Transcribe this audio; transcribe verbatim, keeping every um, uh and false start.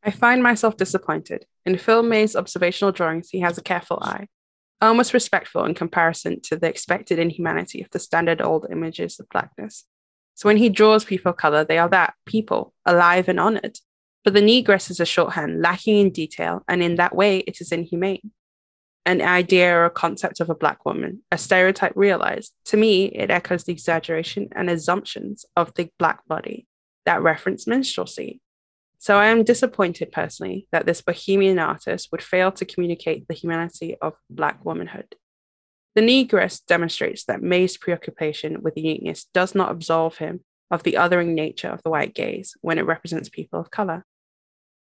I find myself disappointed. In Phil May's observational drawings, he has a careful eye, almost respectful in comparison to the expected inhumanity of the standard old images of blackness. So when he draws people of color, they are that people, alive and honored. But the negress is a shorthand, lacking in detail, and in that way, it is inhumane. An idea or a concept of a black woman, a stereotype realized, to me, it echoes the exaggeration and assumptions of the black body that reference minstrelsy. So I am disappointed personally that this bohemian artist would fail to communicate the humanity of black womanhood. The negress demonstrates that May's preoccupation with uniqueness does not absolve him of the othering nature of the white gaze when it represents people of color.